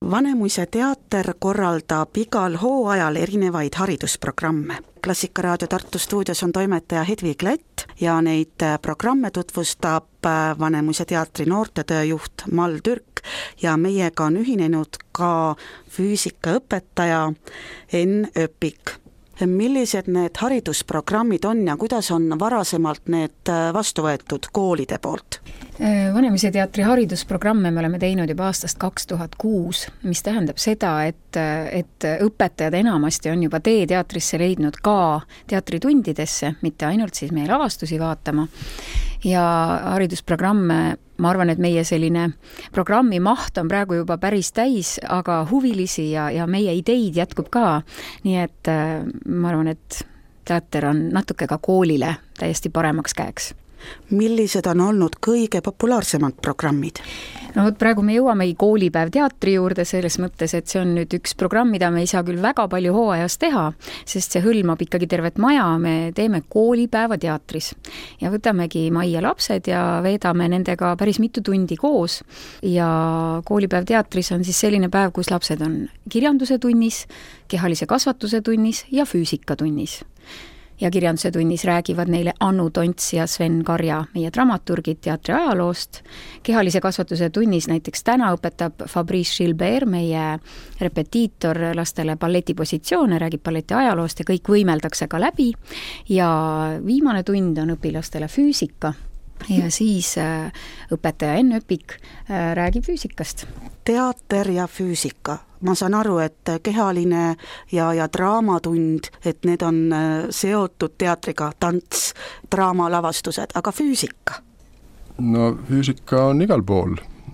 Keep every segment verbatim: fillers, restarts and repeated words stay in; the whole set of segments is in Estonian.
Vanemuise teater korraldab igal hooajal erinevaid haridusprogramme. Klassikaraadio Tartu stuudios on toimetaja Hedvig Lätt ja neid programme tutvustab Vanemuise teatri noortetööjuht Mall Türk ja meiega on ühinenud ka füüsikaõpetaja Enn Öpik. Millised need haridusprogrammid on ja kuidas on varasemalt need vastu võetud koolide poolt? Vanemuise teatri haridusprogramme me oleme teinud juba aastast kaks tuhat kuus, mis tähendab seda, et, et õpetajad enamasti on juba tee teatrisse leidnud ka teatritundidesse, mitte ainult siis meie lavastusi vaatama. Ja haridusprogramme, ma arvan, et meie selline programmi maht on praegu juba päris täis, aga huvilisi ja, ja meie ideid jätkub ka. Nii et ma arvan, et teater on natuke ka koolile täiesti paremaks käeks. Millised on olnud kõige populaarsemad programmid? No praegu me jõuamegi koolipäev teatri juurde selles mõttes, et see on nüüd üks programm, mida me ei saa küll väga palju hooajas teha, sest see hõlmab ikkagi tervet maja, me teeme koolipäeva teatris ja võtamegi majja lapsed ja veedame nendega päris mitu tundi koos ja koolipäev teatris on siis selline päev, kus lapsed on kirjanduse tunnis, kehalise kasvatuse tunnis ja füüsika tunnis. Ja kirjanduse tunnis räägivad neile Annu Tonts ja Sven Karja, meie dramaturgid teatri ajaloost. Kehalise kasvatuse tunnis näiteks täna õpetab Fabrice Gilbert, meie repetiitor, lastele balletipositsioone, räägib balleti ajaloost ja kõik võimeldakse ka läbi. Ja viimane tund on õpilastele füüsika ja siis äh, õpetaja Enn Öpik äh, räägib füüsikast. Teater ja füüsika. Ma saan aru, et kehaline ja, ja draamatund, et need on seotud teatriga, tants, draamalavastused, aga füüsika? No füüsika on igal pool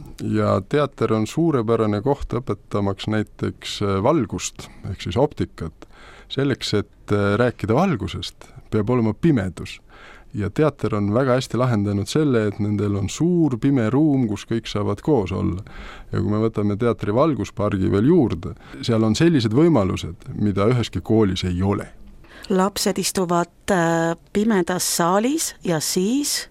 ja teater on suurepärane koht õpetamaks näiteks valgust, ehk siis optikat. Selleks, et rääkida valgusest, peab olema pimedus. Ja teater on väga hästi lahendanud selle, et nendel on suur pime ruum, kus kõik saavad koos olla. Ja kui me võtame teatri valguspargi veel juurde, seal on sellised võimalused, mida üheski koolis ei ole. Lapsed istuvad pimedas saalis ja siis?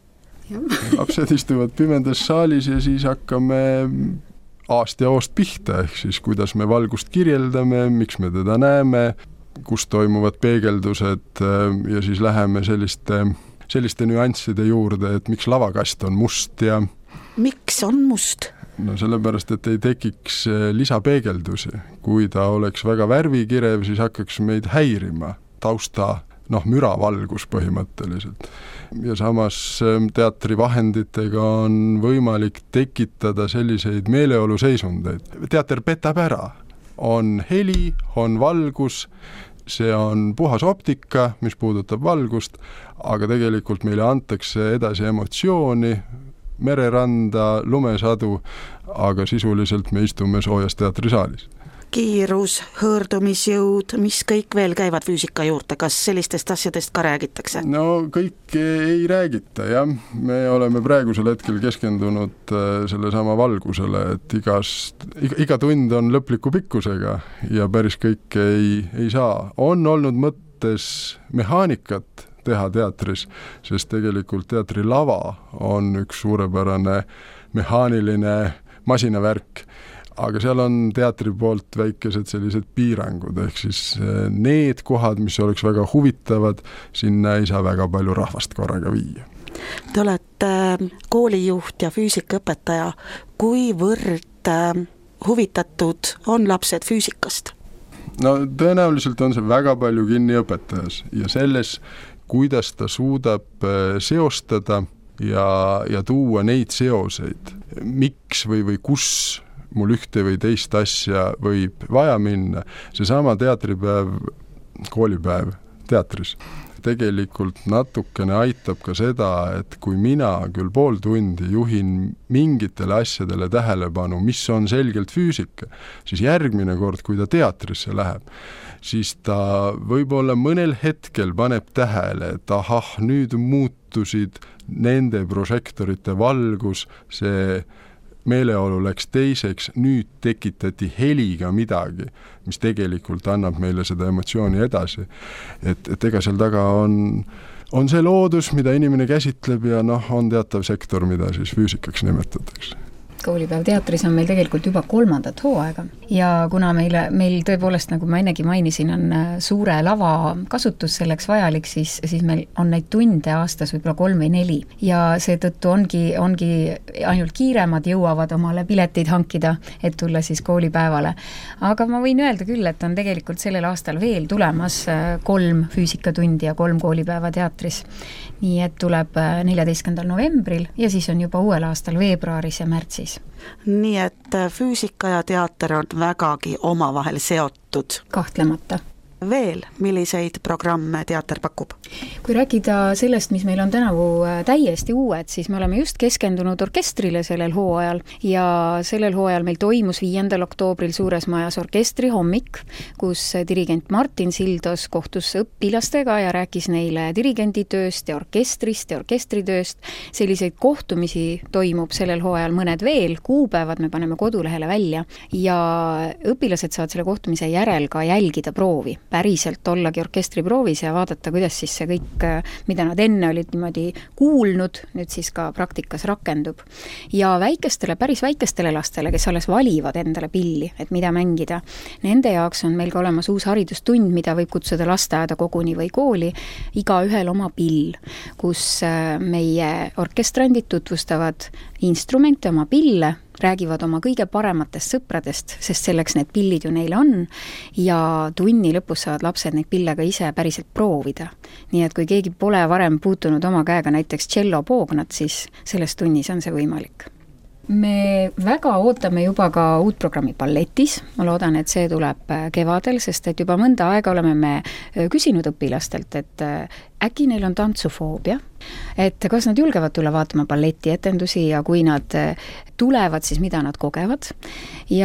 Lapsed istuvad pimedas saalis ja siis hakkame aast ja oost pihta, ehk siis kuidas me valgust kirjeldame, miks me teda näeme, kus toimuvad peegeldused ja siis läheme selliste selliste nüansside juurde, et miks lavakast on must ja... Miks on must? No sellepärast, et ei tekiks lisapeegeldusi. Kui ta oleks väga värvikirev, siis hakkaks meid häirima tausta, noh, müravalgus põhimõtteliselt. Ja samas teatrivahenditega on võimalik tekitada selliseid meeleoluseisundeid. Teater petab ära. On heli, on valgus, see on puhas optika, mis puudutab valgust, aga tegelikult meile antakse edasi emotsiooni, mereranda, lumesadu, aga sisuliselt me istume soojas teatrisaalis. Kiirus, hõõrdumisjõud, mis kõik veel käivad füüsika juurde, kas sellistest asjadest ka räägitakse? No kõik ei räägita, jah. Me oleme praegusel hetkel keskendunud selle sama valgusele, et igas, iga tund on lõpliku pikkusega ja päris kõik ei, ei saa. On olnud mõttes mehaanikat teha teatris, sest tegelikult teatri lava on üks suurepärane mehaaniline masinavärk, aga seal on teatri poolt väikesed sellised piirangud, ehk siis need kohad, mis oleks väga huvitavad, sinna ei saa väga palju rahvast korraga viia. Te olete koolijuht ja füüsikaõpetaja. Kuivõrd huvitatud on lapsed füüsikast? No tõenäoliselt on see väga palju kinni õpetajas ja selles, kuidas ta suudab seostada ja, ja tuua neid seoseid. Miks või, või kus mul ühte või teist asja võib vaja minna. Seesama teatripäev, koolipäev teatris tegelikult natukene aitab ka seda, et kui mina küll pool tundi juhin mingitele asjadele tähelepanu, mis on selgelt füüsika, siis järgmine kord, kui ta teatrisse läheb, siis ta võib-olla mõnel hetkel paneb tähele, et ahah, nüüd muutusid nende prožektorite valgus, see meeleolu läks teiseks, nüüd tekitati heliga midagi, mis tegelikult annab meile seda emotsiooni edasi. Et, et ega seal taga on, on see loodus, mida inimene käsitleb ja noh, on teatav sektor, mida siis füüsikaks nimetatakse. koolipäev teatris on meil tegelikult juba kolmandat hooaega ja kuna meile, meil tõepoolest, nagu ma ennegi mainisin, on suure lava kasutus selleks vajalik, siis, siis meil on neid tunde aastas võib-olla kolm või neli ja seetõttu ongi, ongi ainult kiiremad jõuavad omale pileteid hankida, et tulla siis koolipäevale. Aga ma võin öelda küll, et on tegelikult sellel aastal veel tulemas kolm füüsikatundi ja kolm koolipäeva teatris. Nii et tuleb neljateistkümnendal novembril ja siis on juba uuel aastal veebruaris ja märtsis. Nii et füüsika ja teater on vägagi omavahel seotud. Kahtlemata. Veel, milliseid programme teater pakub? Kui rääkida sellest, mis meil on tänavu täiesti uued, siis me oleme just keskendunud orkestrile sellel hooajal ja sellel hooajal meil toimus viiendal oktoobril Suures Majas orkestri hommik, kus dirigent Martin Sildos kohtus õpilastega ja rääkis neile dirigenditööst ja orkestrist ja orkestritööst. Selliseid kohtumisi toimub sellel hooajal mõned veel, kuupäevad me paneme kodulehele välja ja õpilased saavad selle kohtumise järel ka jälgida proovi. Päriselt ollagi orkestriproovis ja vaadata, kuidas siis see kõik, mida nad enne olid niimoodi kuulnud, nüüd siis ka praktikas rakendub. Ja väikestele, päris väikestele lastele, kes alles valivad endale pilli, et mida mängida, nende jaoks on meil ka olemas uus haridustund, mida võib kutsuda lasteaeda koguni või kooli, iga ühel oma pill, kus meie orkestrandid tutvustavad instrumente, oma pille, räägivad oma kõige parematest sõpradest, sest selleks need pillid ju neil on ja tunni lõpus saavad lapsed neid pille ka ise päriselt proovida. Nii et kui keegi pole varem puutunud oma käega näiteks cello poognat, siis selles tunnis on see võimalik. Me väga ootame juba ka uut programmi balletis, ma loodan, et see tuleb kevadel, sest et juba mõnda aega oleme me küsinud õpilastelt, et äkki neil on tantsufoobia, et kas nad julgevad tulla vaatama balletietendusi ja kui nad tulevad, siis mida nad kogevad. Ja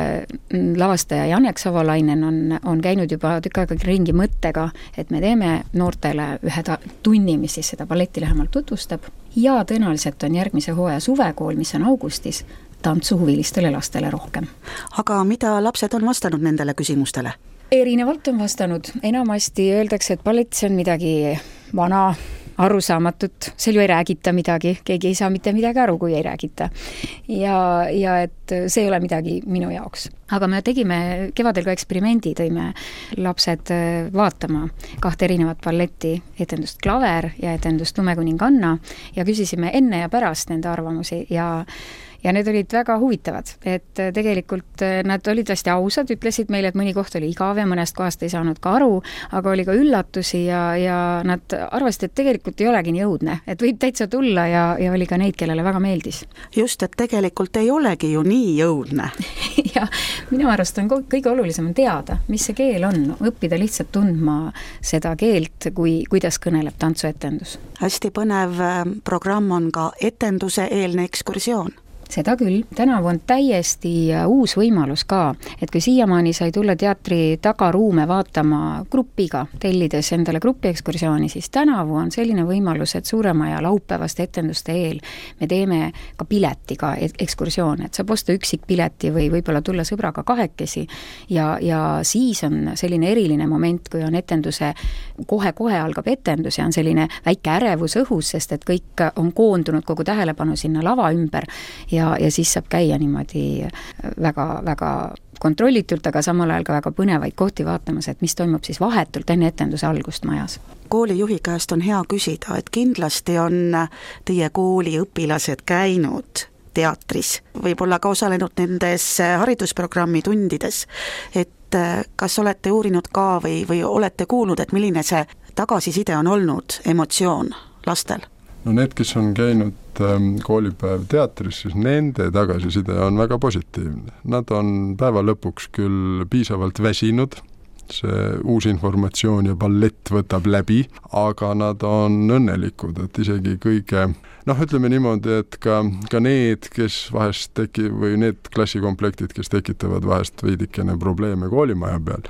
lavastaja Janek Savalainen on, on käinud juba tükk aega ringi mõttega, et me teeme noortele ühe ta- tunni, mis siis seda balletti lähemalt tutvustab. Ja tõenäoliselt on järgmise hooaja suvekool, mis on augustis, tantsuhuvilistele lastele rohkem. Aga mida lapsed on vastanud nendele küsimustele? Erinevalt on vastanud. Enamasti öeldakse, et ballett see on midagi vana, arusaamatut, seal ju ei räägita midagi, keegi ei saa mitte midagi aru, kui ei räägita. Ja, ja et see ei ole midagi minu jaoks. Aga me tegime kevadel ka eksperimendi, tõime lapsed vaatama kahte erinevat balletti, etendust Klaver ja etendust Lumekuninganna ja küsisime enne ja pärast nende arvamusi ja Ja need olid väga huvitavad, et tegelikult nad olid hästi ausad, ütlesid meile, et mõni koht oli igav ja mõnest kohast ei saanud ka aru, aga oli ka üllatusi ja, ja nad arvasid, et tegelikult ei olegi nii õudne, et võib täitsa tulla ja, ja oli ka neid, kellele väga meeldis. Just, et tegelikult ei olegi ju nii õudne. Ja minu arust on kõige olulisem teada, mis see keel on, õppida lihtsalt tundma seda keelt, kui, kuidas kõneleb tantsuetendus. Hästi põnev programm on ka etenduse eelne ekskursioon. Seda küll, tänavu on täiesti uus võimalus ka, et kui siiamaani sai tulla teatri tagaruume vaatama grupiga, tellides endale grupiekskursiooni, siis tänavu on selline võimalus, et Suurema ja laupäevast etenduste eel me teeme ka piletiga ekskursioone, et saab osta üksik pileti või võib-olla tulla sõbraga kahekesi ja, ja siis on selline eriline moment, kui on etenduse, kohe-kohe algab etendus ja on selline väike ärevus õhus, sest et kõik on koondunud kogu tähelepanu sinna lava ümber ja Ja, ja siis saab käia niimoodi väga, väga kontrollitult, aga samal ajal ka väga põnevaid kohti vaatamas, et mis toimub siis vahetult enne etenduse algust majas. Koolijuhi käest on hea küsida, et kindlasti on teie kooli õpilased käinud teatris, võib-olla ka osalenud nendes haridusprogrammi tundides, et kas olete uurinud ka või, või olete kuulnud, et milline see tagasiside on olnud, emotsioon lastel? No need, kes on käinud ähm, koolipäev teatris, siis nende tagasiside on väga positiivne. Nad on päeva lõpuks küll piisavalt väsinud, see uus informatsioon ja ballett võtab läbi, aga nad on õnnelikud, et isegi kõige, noh ütleme niimoodi, et ka, ka need, kes vahest teki, või need klassikomplektid, kes tekitavad vahest veidikene probleeme koolimaja peal,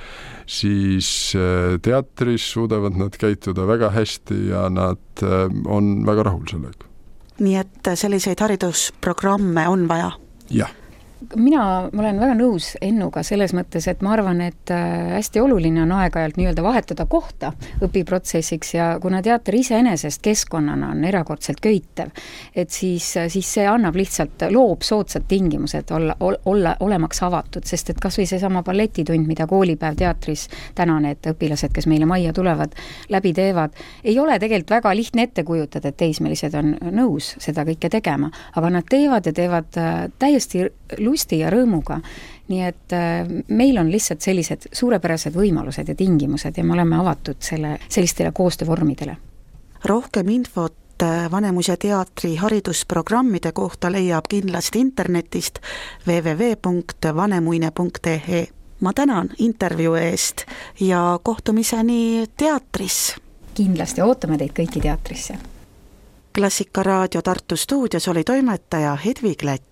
siis teatris suudavad nad käituda väga hästi ja nad on väga rahul sellega. Nii et selliseid haridusprogramme on vaja? Jah. mina, ma olen väga nõus Ennuga selles mõttes, et ma arvan, et hästi oluline on aeg-ajalt nii-öelda vahetada kohta õpiprotsessiks ja kuna teater iseenesest keskkonnana on erakordselt köitev, et siis, siis see annab lihtsalt, loob soodsad tingimused olla, olla, olemaks avatud, sest et kas või seesama balletitund, mida koolipäev teatris täna need õpilased, kes meile majja tulevad, läbi teevad, ei ole tegelikult väga lihtne ette kujutada, et teismelised on nõus seda kõike tegema, aga nad teevad ja teevad täiesti lusti ja rõõmuga. Nii et meil on lihtsalt sellised suurepärased võimalused ja tingimused ja me oleme avatud selle, sellistele koostöövormidele. Rohkem infot Vanemuise teatri haridusprogrammide kohta leiab kindlasti internetist w w w punkt vanemuine punkt e e. Ma tänan intervjuu eest ja kohtumiseni teatris. Kindlasti ootame teid kõiki teatrisse. Klassikaraadio Tartu stuudios oli toimetaja Hedvig Lätt.